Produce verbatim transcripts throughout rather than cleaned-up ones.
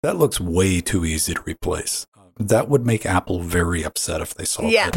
That looks way too easy to replace. That would make Apple very upset if they solved Yeah. it.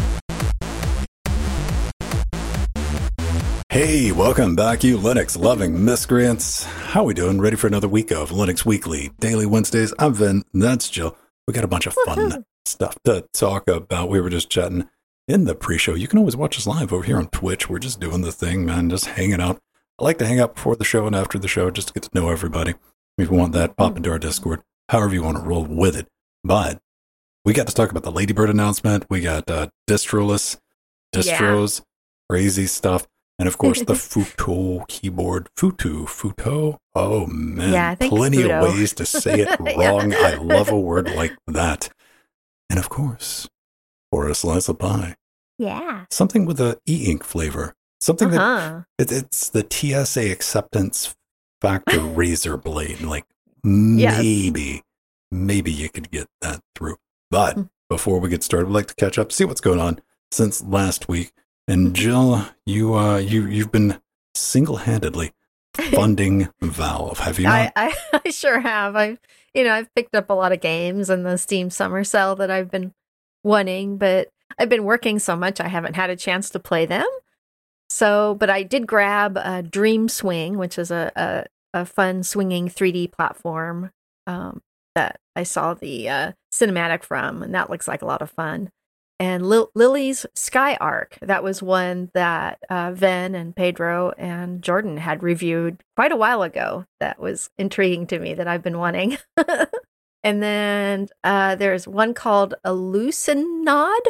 Hey, welcome back, you Linux-loving miscreants. How we doing? Ready for another week of Linux Weekly, Daily Wednesdays? I'm Vin, that's Jill. We got a bunch of fun Woohoo. stuff to talk about. We were just chatting in the pre-show. You can always watch us live over here on Twitch. We're just doing the thing, man, just hanging out. I like to hang out before the show and after the show just to get to know everybody. If you want that, pop into our Discord, however you want to roll with it. But we got to talk about the Ladybird announcement. We got uh, distroless, distros, crazy stuff. And of course, the Futo keyboard. Futu, Futo. Oh, man. Yeah, I think Plenty Futo. of ways to say it wrong. Yeah. I love a word like that. And of course, for a slice of pie, Yeah. something with a e-ink flavor. Something that Uh-huh. it, it's the T S A acceptance factor razor blade. Like Yes. maybe, maybe you could get that through. But Mm. before we get started, we'd like to catch up, see what's going on since last week. And Jill, you uh, you you've been single-handedly funding Valve, have you not? I, I, I sure have. I, you know, I've picked up a lot of games in the Steam Summer Sale that I've been wanting, but I've been working so much I haven't had a chance to play them. So, but I did grab uh, Dream Swing, which is a, a, a fun swinging three D platform um, that I saw the uh, cinematic from, and that looks like a lot of fun. And Lil- Lily's Sky Arc, that was one that uh, Ven and Pedro and Jordan had reviewed quite a while ago. That was intriguing to me that I've been wanting. And then uh, there's one called Alucinod,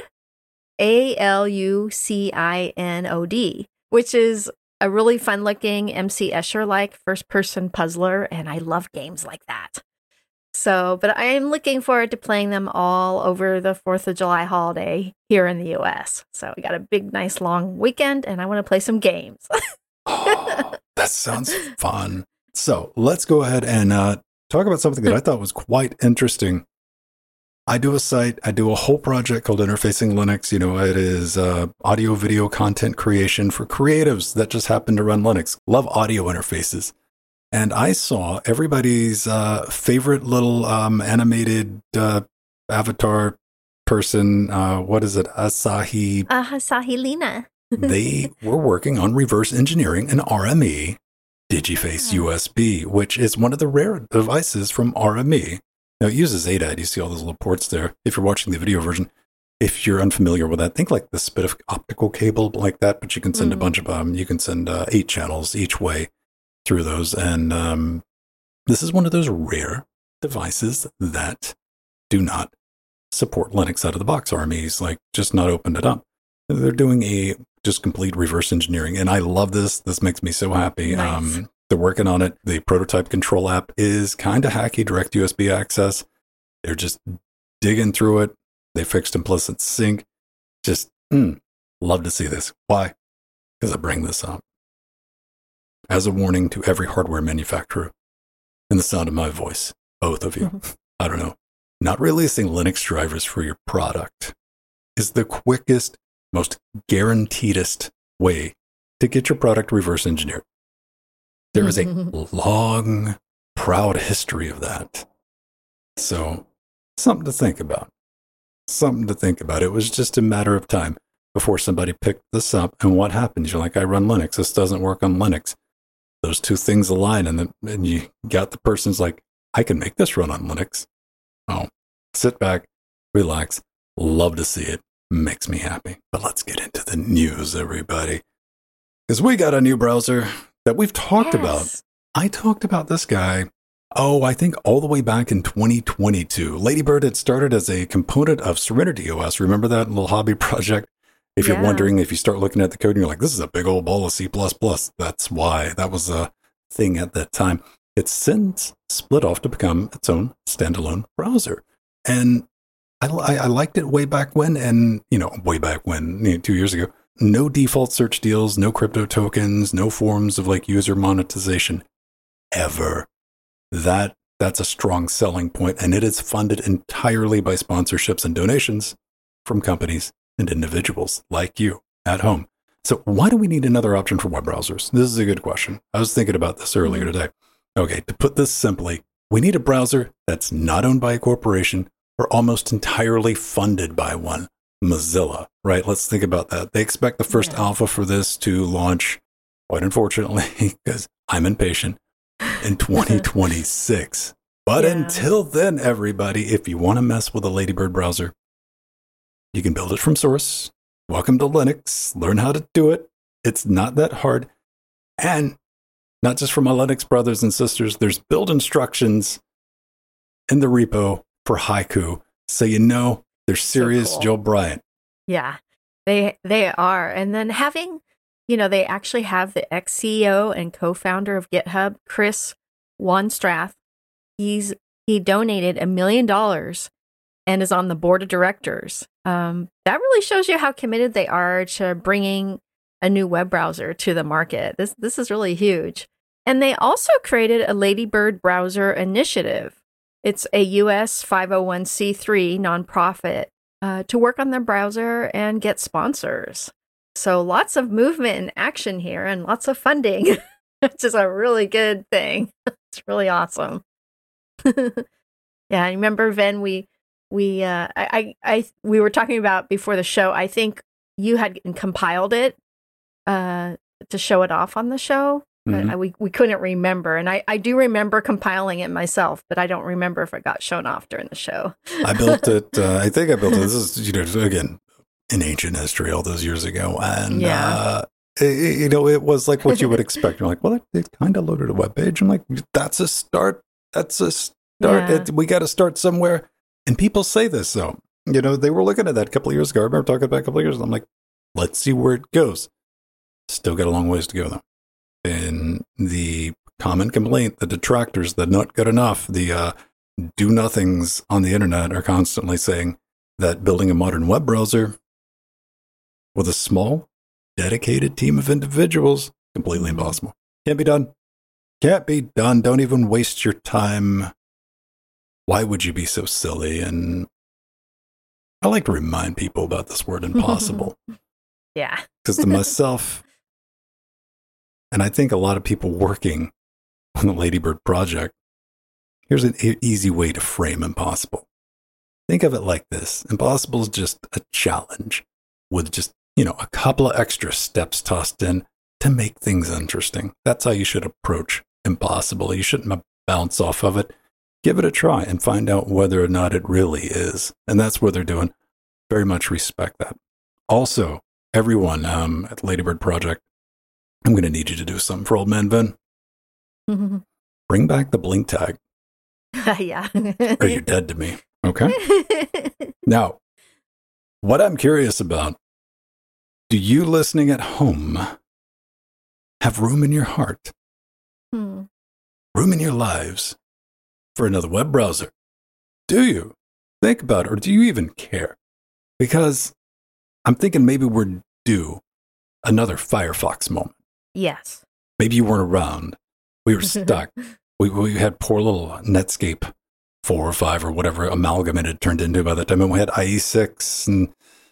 A L U C I N O D, which is a really fun looking M C Escher-like first person puzzler. And I love games like that. So, but I am looking forward to playing them all over the fourth of July holiday here in the U S. So we got a big, nice, long weekend, and I want to play some games. Oh, that sounds fun. So let's go ahead and uh, talk about something that I thought was quite interesting. I do a site, I do a whole project called Interfacing Linux. You know, it is uh, audio video content creation for creatives that just happen to run Linux. Love audio interfaces. And I saw everybody's uh, favorite little um, animated uh, avatar person. Uh, what is it? Asahi. Uh, Sahilina. They were working on reverse engineering an R M E Digiface Yeah. U S B, which is one of the rare devices from R M E. Now, it uses A D A. You see all those little ports there. If you're watching the video version, if you're unfamiliar with that, think like this bit of optical cable like that, but you can send Mhm. a bunch of um, you can send uh, eight channels each way through those. And um, this is one of those rare devices that do not support Linux out of the box. R M E's like just not opened it up. They're doing a just complete reverse engineering. And I love this. This makes me so happy. Nice. Um, they're working on it. The prototype control app is kind of hacky, direct U S B access. They're just digging through it. They fixed implicit sync. Just mm, love to see this. Why? Because I bring this up as a warning to every hardware manufacturer in the sound of my voice, both of you. I don't know. Not releasing Linux drivers for your product is the quickest, most guaranteedest way to get your product reverse engineered. There is a long, proud history of that. So, something to think about. Something to think about. It was just a matter of time before somebody picked this up. And what happens? You're like, I run Linux. This doesn't work on Linux. Those two things align, and then and you got the person's like, I can make this run on Linux. Oh, sit back, relax. Love to see it. Makes me happy. But let's get into the news, everybody. Because we got a new browser that we've talked about. Yes. I talked about this guy, oh, I think all the way back in twenty twenty-two. Ladybird had started as a component of Serenity O S. Remember that little hobby project? If you're Yeah. wondering, if you start looking at the code and you're like, this is a big old ball of C plus plus, that's why. That was a thing at that time. It's since split off to become its own standalone browser. And I, I, I liked it way back when, and, you know, way back when, you know, two years ago. No default search deals, no crypto tokens, no forms of like user monetization ever. That that's a strong selling point, and it is funded entirely by sponsorships and donations from companies and individuals like you at home. So why do we need another option for web browsers? This is a good question. I was thinking about this earlier today. Okay, to put this simply, We need a browser that's not owned by a corporation or almost entirely funded by one. Mozilla, right? Let's think about that. They expect the first yeah. alpha for this to launch, quite unfortunately, because I'm impatient, in twenty twenty-six. But yeah. until then, everybody, if you want to mess with a Ladybird browser, you can build it from source. Welcome to Linux. Learn how to do it. It's not that hard. And not just for my Linux brothers and sisters, there's build instructions in the repo for Haiku. So you know they're serious, so cool. Joe Bryant. Yeah, they they are. And then having, you know, they actually have the ex-C E O and co-founder of GitHub, Chris Wanstrath. He's he donated a million dollars and is on the board of directors. Um, that really shows you how committed they are to bringing a new web browser to the market. This this is really huge. And they also created a Ladybird Browser Initiative. It's a U S five oh one c three nonprofit uh, to work on their browser and get sponsors. So lots of movement and action here and lots of funding, which is a really good thing. It's really awesome. Yeah, I remember, Ven, we we uh, I, I I we were talking about before the show. I think you had compiled it uh, to show it off on the show. Mm-hmm. But we we couldn't remember, and I, I do remember compiling it myself, but I don't remember if it got shown off during the show. I built it. Uh, I think I built it. This is, you know, again, in ancient history, all those years ago, and yeah. uh, it, you know, it was like what you would expect. You're like, well, it, it kind of loaded a web page. I'm like, that's a start. That's a start. Yeah. It, we got to start somewhere. And people say this, though. You know, they were looking at that a couple of years ago. I remember talking about a couple of years. And I'm like, let's see where it goes. Still got a long ways to go, though. And the common complaint, the detractors, the not good enough, the uh, do-nothings on the internet are constantly saying that building a modern web browser with a small, dedicated team of individuals, completely impossible. Can't be done. Can't be done. Don't even waste your time. Why would you be so silly? And I like to remind people about this word impossible. Yeah. Because to myself, and I think a lot of people working on the Ladybird project, here's an e- easy way to frame impossible. Think of it like this. Impossible is just a challenge with just, you know, a couple of extra steps tossed in to make things interesting. That's how you should approach impossible. You shouldn't bounce off of it. Give it a try and find out whether or not it really is. And that's what they're doing. Very much respect that. Also, everyone um, at Ladybird Project, I'm going to need you to do something for old man Ben. Mm-hmm. Bring back the blink tag. Yeah. Or you're dead to me. Okay? Now, what I'm curious about, do you listening at home have room in your heart, hmm. room in your lives for another web browser? Do you? Think about it, or do you even care? Because I'm thinking maybe we're due another Firefox moment. Yes. Maybe you weren't around. We were stuck. we we had poor little Netscape four or five or whatever amalgam it had turned into by the time. And we had I E six, and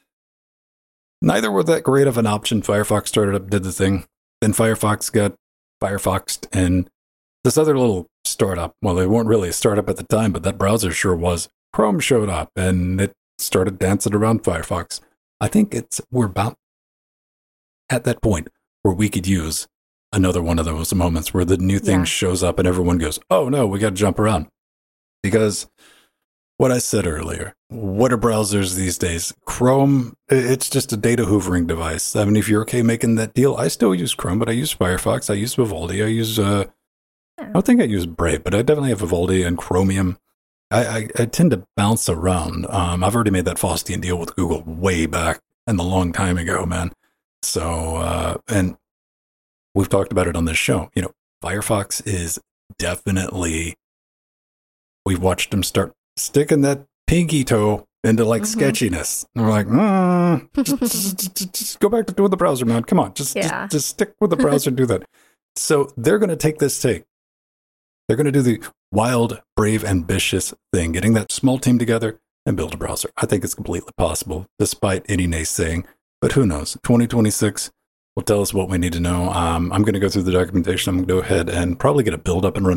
neither were that great of an option. Firefox started up, did the thing. Then Firefox got Firefoxed, and this other little startup, well, they weren't really a startup at the time, but that browser sure was. Chrome showed up, and it started dancing around Firefox. I think it's we're about at that point where we could use another one of those moments where the new thing yeah. shows up and everyone goes, oh no, we got to jump around. Because what I said earlier, what are browsers these days? Chrome, it's just a data hoovering device. I mean, if you're okay making that deal, I still use Chrome, but I use Firefox, I use Vivaldi, I use, uh, I don't think I use Brave, but I definitely have Vivaldi and Chromium. I, I, I tend to bounce around. Um, I've already made that Faustian deal with Google way back and a long time ago, man. So, uh, and we've talked about it on this show. You know, Firefox is definitely, we've watched them start sticking that pinky toe into like mm-hmm. sketchiness. And we're like, mm, just, just, just, just go back to doing the browser, man. Come on, just, yeah. just, just stick with the browser and do that. So they're going to take this take. They're going to do the wild, brave, ambitious thing, getting that small team together and build a browser. I think it's completely possible, despite any naysaying. But who knows? twenty twenty-six will tell us what we need to know. Um, I'm going to go through the documentation. I'm going to go ahead and probably get a build up and running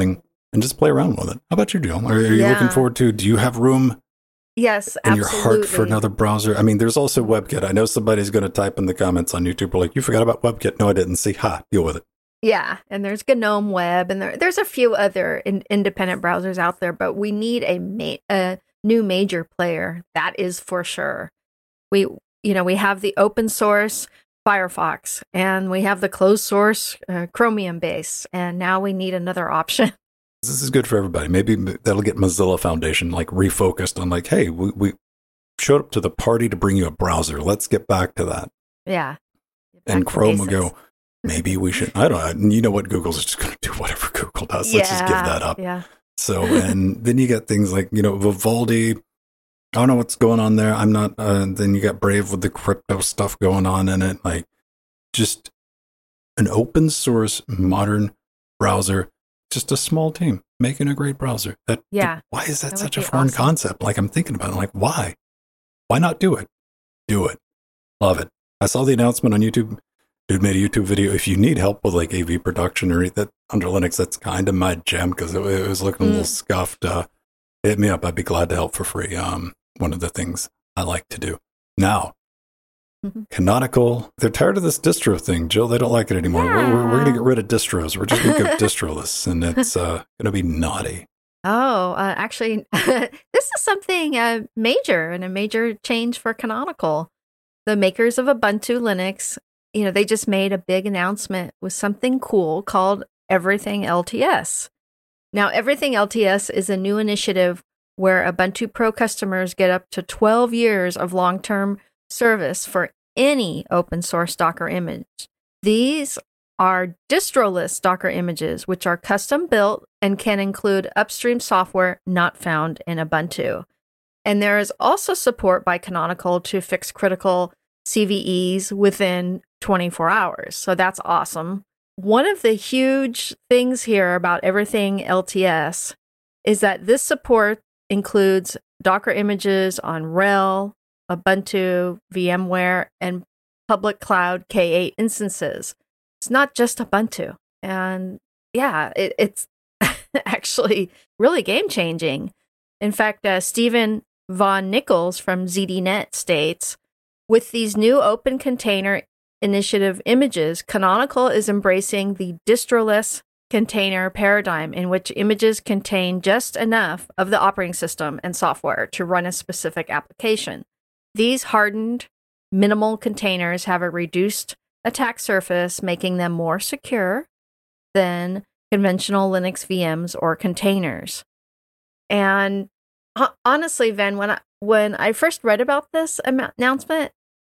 and just play around with it. How about you, Jill? Are, are you Yeah. looking forward to, do you have room Yes, in absolutely. your heart for another browser? I mean, there's also WebKit. I know somebody's going to type in the comments on YouTube, like, you forgot about WebKit. No, I didn't. See, ha, deal with it. Yeah, and there's GNOME Web, and there, there's a few other in, independent browsers out there, but we need a, ma- a new major player. That is for sure. We, you know, we have the open source Firefox, and we have the closed source uh, Chromium base, and now we need another option. This is good for everybody. Maybe that'll get Mozilla Foundation like refocused on like, hey, we, we showed up to the party to bring you a browser. Let's get back to that. Yeah. And Back to Chrome will basics. go, maybe we should, I don't know. You know what? Google's just going to do whatever Google does. Let's just give that up. Yeah. So, and then you get things like, you know, Vivaldi. I don't know what's going on there. I'm not, uh, then you got Brave with the crypto stuff going on in it. Like just an open source modern browser, just a small team making a great browser. That, Yeah. Why is that, That such would a be foreign awesome. concept? Like I'm thinking about it. Like, why? Why not do it? Do it. Love it. I saw the announcement on YouTube. Dude made a YouTube video. If you need help with like A V production or that under Linux, that's kind of my jam because it, it was looking a little Mm. scuffed. Uh, hit me up. I'd be glad to help for free. Um, one of the things I like to do. Now, Mhm. Canonical, they're tired of this distro thing. Jill, they don't like it anymore. We're, we're, we're going to Yeah. get rid of distros. We're just going to go distroless, and it's uh, going to be naughty. Oh, uh, actually, this is something uh, major and a major change for Canonical. The makers of Ubuntu Linux, you know, they just made a big announcement with something cool called Everything L T S. Now, Everything L T S is a new initiative where Ubuntu Pro customers get up to twelve years of long-term service for any open source Docker image. These are distroless Docker images, which are custom built and can include upstream software not found in Ubuntu. And there is also support by Canonical to fix critical C V Es within twenty-four hours. So that's awesome. One of the huge things here about Everything L T S is that this support includes Docker images on RHEL, Ubuntu, VMware, and public cloud K eight instances. It's not just Ubuntu. And yeah, it, it's actually really game-changing. In fact, uh, Stephen Von Nichols from Z D Net states, with these new open container initiative images, Canonical is embracing the distroless container paradigm in which images contain just enough of the operating system and software to run a specific application. These hardened, minimal containers have a reduced attack surface, making them more secure than conventional Linux V Ms or containers. And ho- honestly, Ven, when I when I first read about this am- announcement,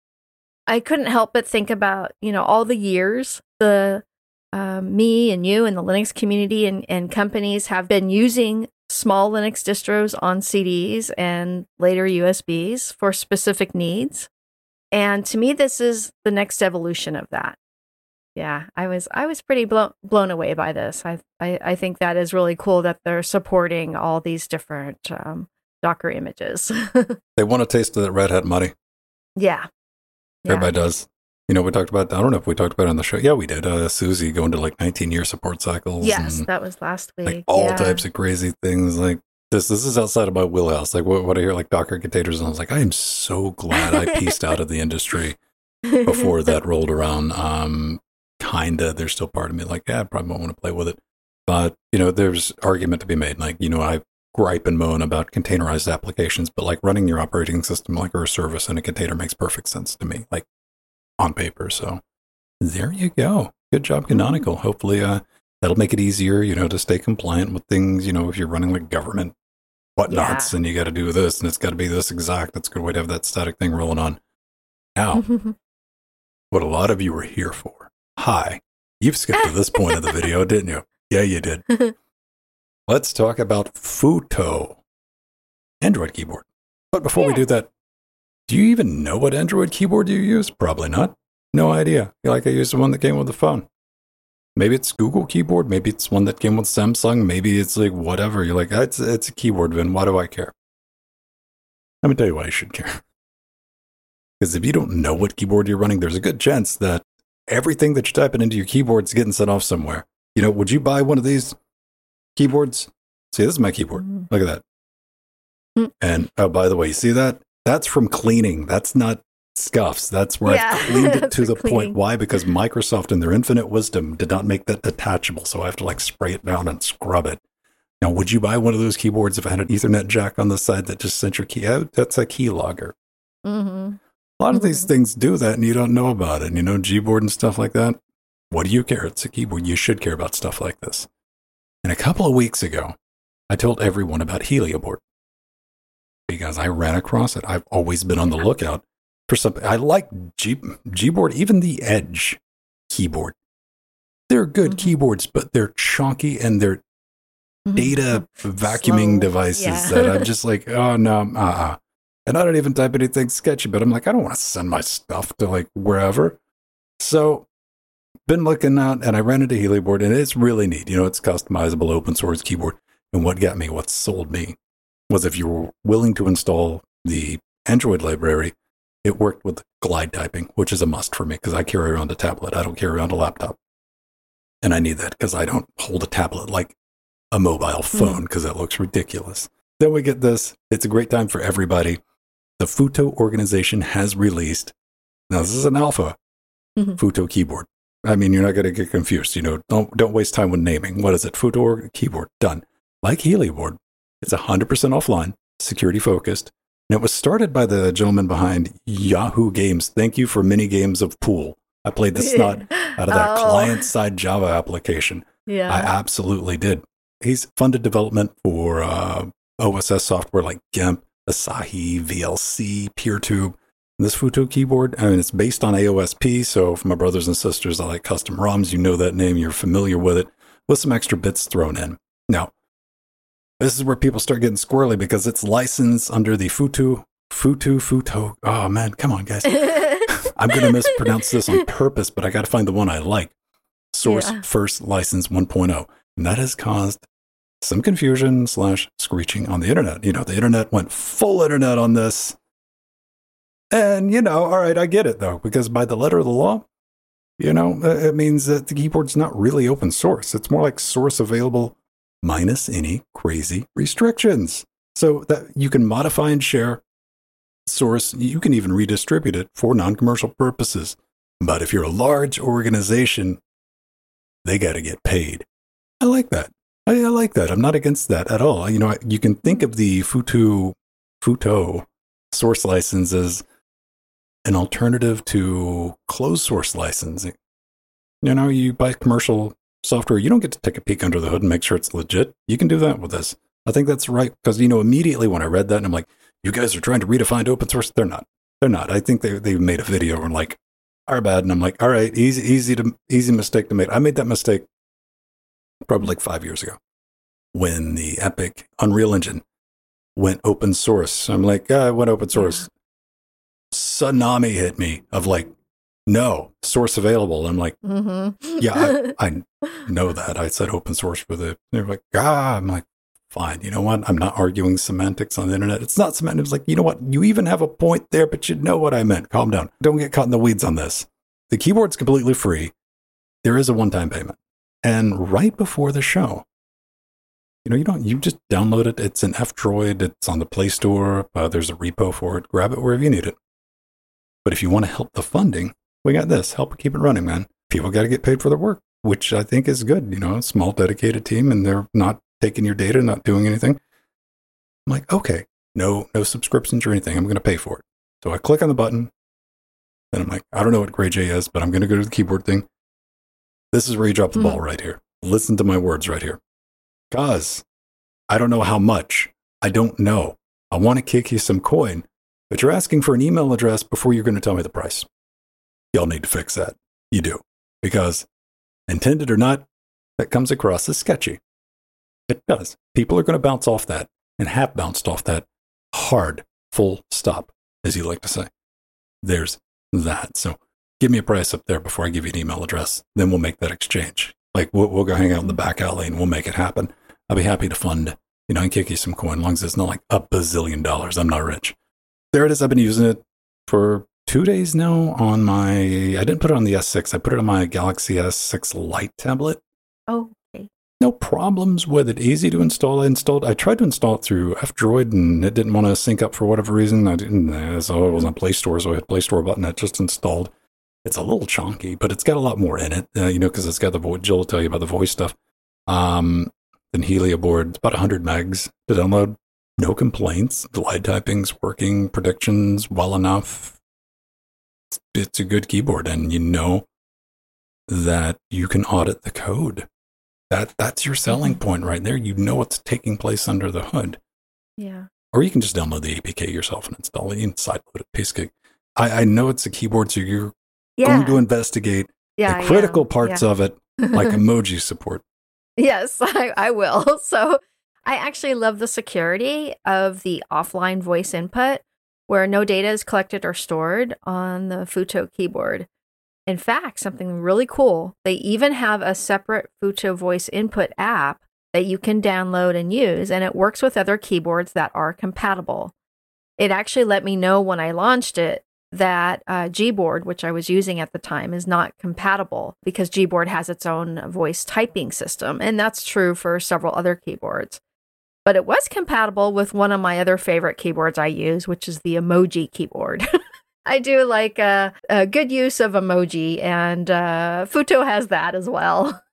I couldn't help but think about, you know, all the years the um, me and you and the Linux community and, and companies have been using small Linux distros on C Ds and later U S Bs for specific needs. And to me, this is the next evolution of that. Yeah, I was I was pretty blown blown away by this. I, I I think that is really cool that they're supporting all these different um, Docker images. They want a taste of that Red Hat money. yeah. Yeah. Everybody does. You know, we talked about, I don't know if we talked about it on the show. Yeah, we did. Uh, Susie going to like nineteen year support cycles. Yes, and that was last week. like all yeah. types of crazy things. Like this, this is outside of my wheelhouse. Like what, what I hear, like Docker containers. And I was like, I am so glad I pieced out of the industry before that rolled around. Um, kinda, there's still part of me like, yeah, I probably won't want to play with it. But, you know, there's argument to be made. Like, you know, I gripe and moan about containerized applications, but like running your operating system like or a service in a container makes perfect sense to me, like on paper. So there you go. Good job, Canonical. Hopefully uh, that'll make it easier, you know, to stay compliant with things, you know, if you're running like government whatnots Yeah. and you got to do this and it's got to be this exact. That's a good way to have that static thing rolling on. Now, what a lot of you are here for. Hi, you've skipped to this point of the video, didn't you? Yeah, you did. Let's talk about Futo, Android keyboard. But before we Yeah. do that, do you even know what Android keyboard you use? Probably not. No idea. Like I used the one that came with the phone. Maybe it's Google keyboard. Maybe it's one that came with Samsung. Maybe it's like whatever. You're like, it's, it's a keyboard, Vin. Why do I care? Let me tell you why you should care. Because if you don't know what keyboard you're running, there's a good chance that everything that you're typing into your keyboard is getting sent off somewhere. You know, would you buy one of these keyboards. See, this is my keyboard. Mm. Look at that. Mm. And oh, by the way, you see that? That's from cleaning. That's not scuffs. That's where Yeah, I've cleaned it that's to for the point. cleaning. Why? Because Microsoft, in their infinite wisdom, did not make that detachable. So I have to like spray it down and scrub it. Now, would you buy one of those keyboards if it had an Ethernet jack on the side that just sent your key out? That's a key logger. Mm-hmm. A lot of these Mhm. things do that and you don't know about it. You know, Gboard and stuff like that. What do you care? It's a keyboard. You should care about stuff like this. And a couple of weeks ago, I told everyone about Helioboard because I ran across it. I've always been on the lookout for something. I like G, Gboard, even the Edge keyboard. They're good Mhm. keyboards, but they're chunky and they're Mhm. data vacuuming Slow. devices Yeah. that I'm just like, oh no, uh-uh. And I don't even type anything sketchy, but I'm like, I don't want to send my stuff to like wherever. So been looking out and I ran into Helioboard and it's really neat. You know, it's customizable open source keyboard. And what got me, what sold me was if you were willing to install the Android library, it worked with glide typing, which is a must for me because I carry around a tablet. I don't carry around a laptop. And I need that because I don't hold a tablet like a mobile phone because that looks ridiculous. Then we get this. It's a great time for everybody. The Futo organization has released, now this is an alpha, Mhm. Futo keyboard. I mean, you're not going to get confused. You know, don't don't waste time with naming. What is it? Futo keyboard. Done. Like Helioboard, it's one hundred percent offline, security focused. And it was started by the gentleman behind Yahoo Games. Thank you for mini games of Pool. I played the snot out of that Oh, client-side Java application. Yeah. I absolutely did. He's funded development for uh, O S S software like GIMP, Asahi, V L C, PeerTube. This Futo keyboard, I mean, it's based on A O S P, so for my brothers and sisters, I like custom ROMs. You know that name, you're familiar with it, with some extra bits thrown in. Now, this is where people start getting squirrely because it's licensed under the Futo, Futo, Futo. Oh man, come on, guys. I'm going to mispronounce this on purpose, but I got to find the one I like. Source Yeah. First License one point oh. And that has caused some confusion slash screeching on the internet. You know, the internet went full internet on this. And, you know, all right, I get it, though, because by the letter of the law, you know, it means that the keyboard's not really open source. It's more like source available minus any crazy restrictions. So that you can modify and share source. You can even redistribute it for non-commercial purposes. But if you're a large organization, they got to get paid. I like that. I, I like that. I'm not against that at all. You know, you can think of the Futo, Futo source license as an alternative to closed source licensing. You know, you buy commercial software, you don't get to take a peek under the hood and make sure it's legit. You can do that with this. I think that's right because, you know, immediately when I read that, and I'm like, you guys are trying to redefine open source. They're not. They're not. I think they they made a video and like, our bad. And I'm like, all right, easy, easy to easy mistake to make. I made that mistake probably like five years ago when the Epic Unreal Engine went open source. I'm like, ah, it went open source. Tsunami hit me of like, no, source available. I'm like, Mm-hmm. yeah, I, I know that. I said open source for the, they're like, ah, I'm like, fine. You know what? I'm not arguing semantics on the internet. It's not semantics. It's like, you know what? You even have a point there, but you know what I meant. Calm down. Don't get caught in the weeds on this. The keyboard's completely free. There is a one-time payment. And right before the show, you know, you don't, you just download it. It's an F-Droid. It's on the Play Store. Uh, there's a repo for it. Grab it wherever you need it. But if you want to help the funding, we got this. Help keep it running, man. People got to get paid for their work, which I think is good. You know, a small, dedicated team, and they're not taking your data, not doing anything. I'm like, okay, no, no subscriptions or anything. I'm going to pay for it. So I click on the button. Then I'm like, I don't know what GrayJ is, but I'm going to go to the keyboard thing. This is where you drop the Mm. ball right here. Listen to my words right here. Cause I don't know how much. I don't know. I want to kick you some coin, but you're asking for an email address before you're going to tell me the price. Y'all need to fix that. You do. Because intended or not, that comes across as sketchy. It does. People are going to bounce off that and have bounced off that hard, full stop, as you like to say. There's that. So give me a price up there before I give you an email address. Then we'll make that exchange. Like we'll, we'll go hang out in the back alley and we'll make it happen. I'll be happy to fund, you know, and kick you some coin, as long as it's not like a bazillion dollars. I'm not rich. There it is. I've been using it for two days now on my, I didn't put it on the S six. I put it on my Galaxy S six Lite tablet. Oh, okay. no problems with it. Easy to install. I installed. I tried to install it through F-Droid, and it didn't want to sync up for whatever reason. I didn't. So it was on Play Store, so I hit Play Store button. It just installed. It's a little chunky, but it's got a lot more in it. Uh, you know, because it's got the voice. Jill will tell you about the voice stuff. Um, then Helia board. It's about one hundred megs to download. No complaints. Glide typing's working. Predictions well enough. It's, it's a good keyboard, and you know that you can audit the code. That that's your selling point right there. You know what's taking place under the hood. Yeah. Or you can just download the A P K yourself and install it. You can sideload it, piece of cake. I, I know it's a keyboard, so you're Yeah. going to investigate Yeah, the critical yeah, parts yeah. of it, like emoji support. Yes, I, I will. So I actually love the security of the offline voice input where no data is collected or stored on the Futo keyboard. In fact, something really cool, they even have a separate Futo voice input app that you can download and use, and it works with other keyboards that are compatible. It actually let me know when I launched it that uh, Gboard, which I was using at the time, is not compatible because Gboard has its own voice typing system, and that's true for several other keyboards. But it was compatible with one of my other favorite keyboards I use, which is the emoji keyboard. I do like a, a good use of emoji, and uh, Futo has that as well.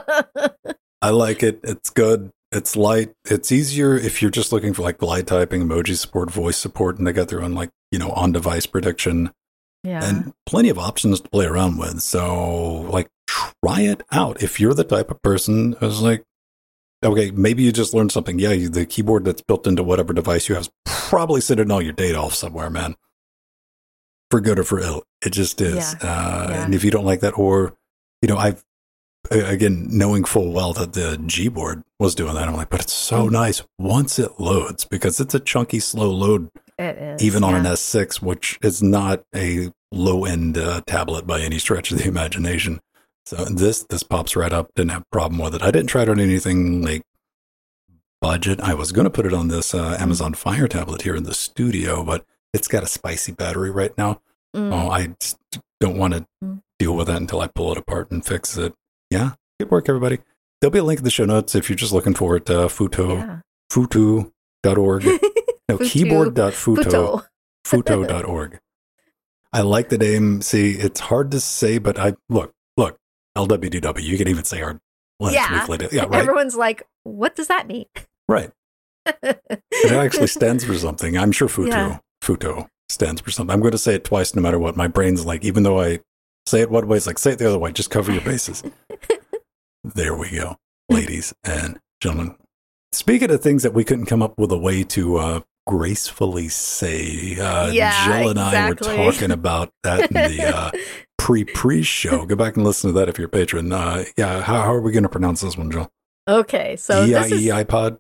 I like it. It's good. It's light. It's easier if you're just looking for like glide typing, emoji support, voice support, and they got their own like, you know, on-device prediction. Yeah. And plenty of options to play around with. So like try it out. If you're the type of person who's like, okay, maybe you just learned something. Yeah, you, the keyboard that's built into whatever device you have is probably sending all your data off somewhere, man. For good or for ill. It just is. Yeah. Uh, Yeah. And if you don't like that, or, you know, I've, again, knowing full well that the Gboard was doing that, I'm like, but it's so Mm. nice once it loads, because it's a chunky, slow load, It is. even on yeah. an S six, which is not a low-end uh, tablet by any stretch of the imagination. So this this pops right up. Didn't have a problem with it. I didn't try it on anything like budget. I was going to put it on this uh, Amazon Fire tablet here in the studio, but it's got a spicy battery right now. Mm. Oh, I just don't want to Mm. deal with that until I pull it apart and fix it. Yeah, good work, everybody. There'll be a link in the show notes if you're just looking for it. Uh, Futo, Yeah. futo dot org. No, Futu. keyboard dot futo. Futo. futo dot org. I like the name. See, it's hard to say, but I look, look, L W D W. You can even say our Linux Yeah. Weekly. Yeah, right. Everyone's like, what does that mean? Right. It actually stands for something. I'm sure Futo, Yeah. Futo stands for something. I'm going to say it twice no matter what. My brain's like, even though I say it one way, it's like, say it the other way. Just cover your bases. There we go, ladies and gentlemen. Speaking of things that we couldn't come up with a way to uh, gracefully say, uh, Yeah, Jill and I were exactly. talking about that in the uh, pre-pre show. Go back and listen to that if you're a patron. Uh, yeah, how, how are we going to pronounce this one, Jill? Okay, so E this I is E iPod?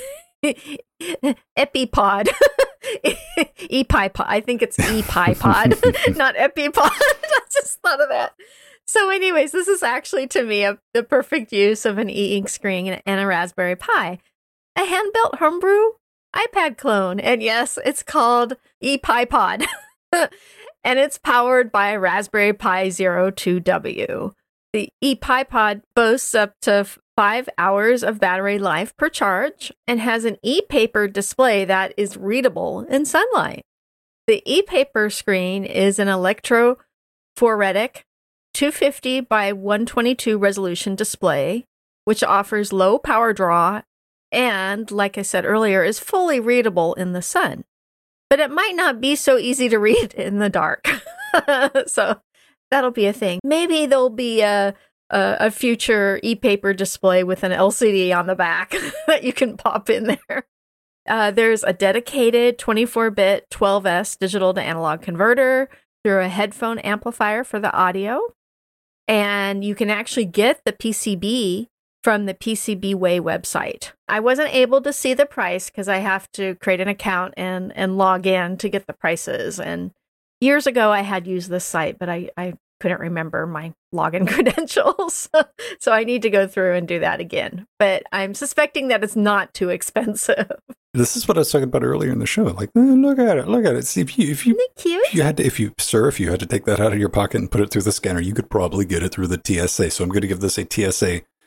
Epipod. Epipod. I think it's Epipod, not Epipod. I just thought of that. So anyways, this is actually to me a, the perfect use of an e-ink screen and, and a Raspberry Pi. A hand-built homebrew iPad clone. And yes, it's called ePiPod. And it's powered by a Raspberry Pi zero two W. The ePiPod boasts up to five hours of battery life per charge and has an e-paper display that is readable in sunlight. The e-paper screen is an electrophoretic two fifty by one twenty-two resolution display, which offers low power draw and, like I said earlier, is fully readable in the sun. But it might not be so easy to read in the dark. So that'll be a thing. Maybe there'll be a, a, a future e-paper display with an L C D on the back that you can pop in there. Uh, there's a dedicated twenty-four bit twelve S digital to analog converter through a headphone amplifier for the audio. And you can actually get the P C B from the PCBWay website. I wasn't able to see the price because I have to create an account and, and log in to get the prices. And years ago, I had used this site, but I, I couldn't remember my login credentials. So I need to go through and do that again. But I'm suspecting that it's not too expensive. This is what I was talking about earlier in the show. Like, eh, look at it, look at it. See, if you, if you, Isn't it cute? if you had to, if you, sir, if you had to take that out of your pocket and put it through the scanner, you could probably get it through the T S A. So I'm going to give this a T S A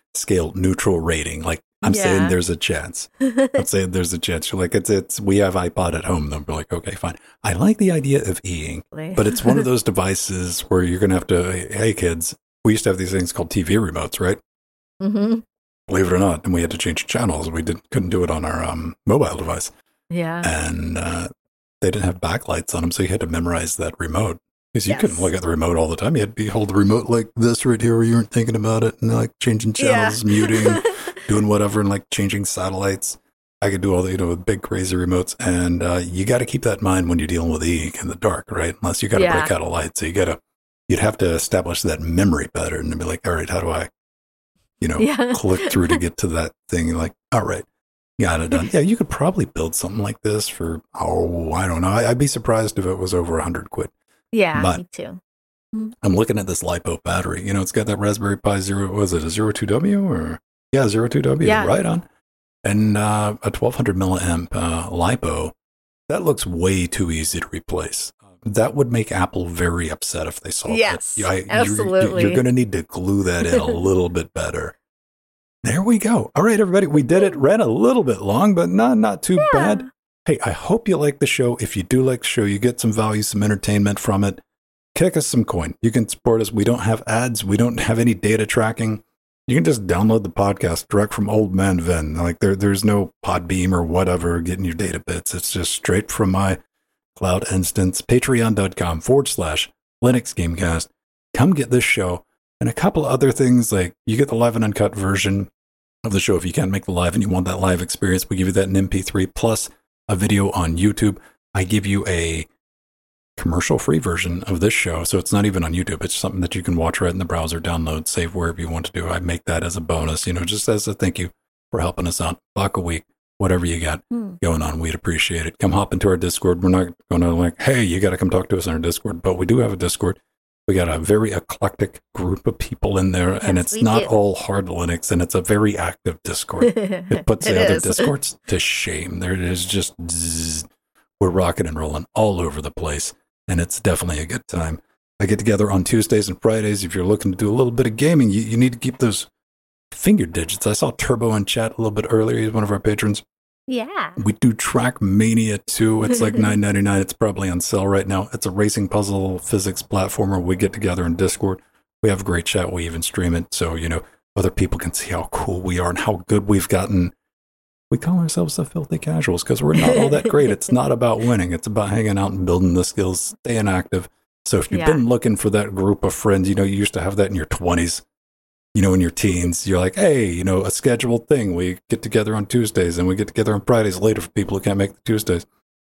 scale neutral rating. Like, I'm Yeah. saying there's a chance. I'm saying there's a chance. You're like, it's, it's, we have iPod at home. They'll be like, okay, fine. I like the idea of e-ink, but it's one of those devices where you're going to have to, hey, kids, we used to have these things called T V remotes, right? Mm-hmm. Believe it or not. And we had to change channels. We didn't, couldn't do it on our um, mobile device. Yeah. And uh, they didn't have backlights on them, so you had to memorize that remote. Because you Yes. couldn't look at the remote all the time. You had to be hold the remote like this right here where you weren't thinking about it and like changing channels, Yeah. muting, doing whatever, and like changing satellites. I could do all the, you know, with big crazy remotes. And uh, you got to keep that in mind when you're dealing with e-ink in the dark, right? Unless you got to Yeah. break out a light. So you got to, you'd have to establish that memory pattern and be like, all right, how do I, you know, Yeah. click through to get to that thing? You're like, all right, got it done. Yeah, you could probably build something like this for, oh, I don't know. I, I'd be surprised if it was over a hundred quid. Yeah, But- me too. I'm looking at this LiPo battery. You know, it's got that Raspberry Pi zero. What was it a zero two W or yeah, zero two W? Yeah. Right on. And uh, a twelve hundred milliamp uh, LiPo. That looks way too easy to replace. That would make Apple very upset if they saw Yes, that. I- absolutely. You're, you're going to need to glue that in a little bit better. There we go. All right, everybody, we did it. Ran a little bit long, but not not too Yeah. bad. Hey, I hope you like the show. If you do like the show, you get some value, some entertainment from it. Kick us some coin. You can support us. We don't have ads. We don't have any data tracking. You can just download the podcast direct from Old Man Vin. Like there, there's no Podbeam or whatever getting your data bits. It's just straight from my cloud instance. Patreon.com forward slash Linux Gamecast. Come get this show and a couple other things. Like you get the live and uncut version of the show. If you can't make the live and you want that live experience, we give you that in M P three plus a video on YouTube. I give you a commercial-free version of this show, so it's not even on YouTube. It's something that you can watch right in the browser, download, save wherever you want to do. I make that as a bonus, you know, just as a thank you for helping us out. Buck a week, whatever you got Hmm. going on, we'd appreciate it. Come hop into our Discord. We're not going to like, hey, you got to come talk to us on our Discord, but we do have a Discord. We got a very eclectic group of people in there, and Yes, it's we not do. all hard Linux, and it's a very active Discord. It puts the It other is. Discords to shame. There it is, just zzz. We're rocking and rolling all over the place, and it's definitely a good time. I get together on Tuesdays and Fridays. If you're looking to do a little bit of gaming, you, you need to keep those finger digits. I saw Turbo in chat a little bit earlier. He's one of our patrons. Yeah. We do Trackmania two. It's like nine ninety-nine. It's probably on sale right now. It's a racing puzzle physics platformer. We get together in Discord. We have a great chat. We even stream it so, you know, other people can see how cool we are and how good we've gotten. We call ourselves the Filthy Casuals because we're not all that great. It's not about winning. It's about hanging out and building the skills, staying active. So if you've Yeah. been looking for that group of friends, you know, you used to have that in your twenties, you know, in your teens, you're like, hey, you know, a scheduled thing. We get together on Tuesdays and we get together on Fridays later for people who can't make the Tuesdays.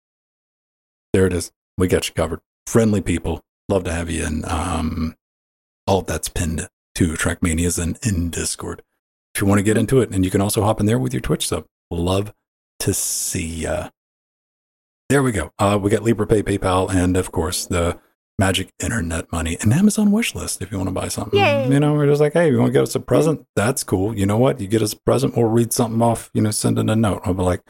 There it is. We got you covered. Friendly people. Love to have you in. Um, all of that's pinned to Trackmania's and in Discord. If you want to get into it, and you can also hop in there with your Twitch sub. Love to see ya. There we go. Uh, we got LibrePay, PayPal, and of course the magic internet money and Amazon wish list if you want to buy something. Yay. You know, we're just like, hey, you want to get us a present? That's cool. You know what? You get us a present, we'll read something off, you know, send in a note. I'll be like,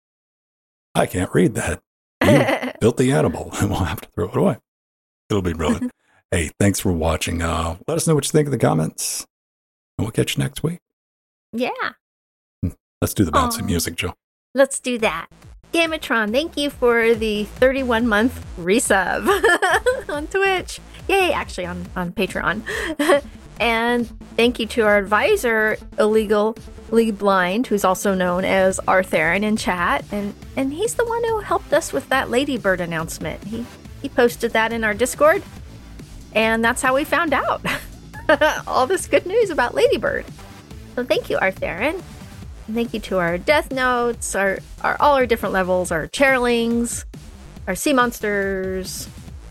I can't read that. You built the animal and we'll have to throw it away. It'll be brilliant. Hey, thanks for watching. Uh, let us know what you think in the comments and we'll catch you next week. Yeah. Let's do the bouncy Aw. music, Joe. Let's do that. Gamatron, thank you for the thirty-one month resub on Twitch. Yay, actually on, on Patreon. And thank you to our advisor, Illegal League Blind, who's also known as Artherin in chat. And, and he's the one who helped us with that Ladybird announcement. He, he posted that in our Discord. And that's how we found out all this good news about Ladybird. So thank you, Artherin. And thank you to our Death Notes, our, our all our different levels, our Chairlings, our Sea Monsters.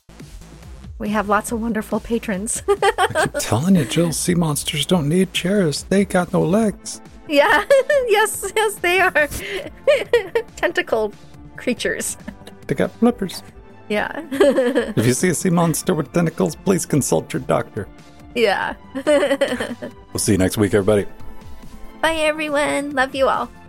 We have lots of wonderful patrons. I keep telling you, Jill, sea monsters don't need chairs. They got no legs. Yeah, yes, yes, they are tentacled creatures. They got flippers. Yeah, If you see a sea monster with tentacles, please consult your doctor. yeah. We'll see you next week, everybody. Bye, everyone. Love you all.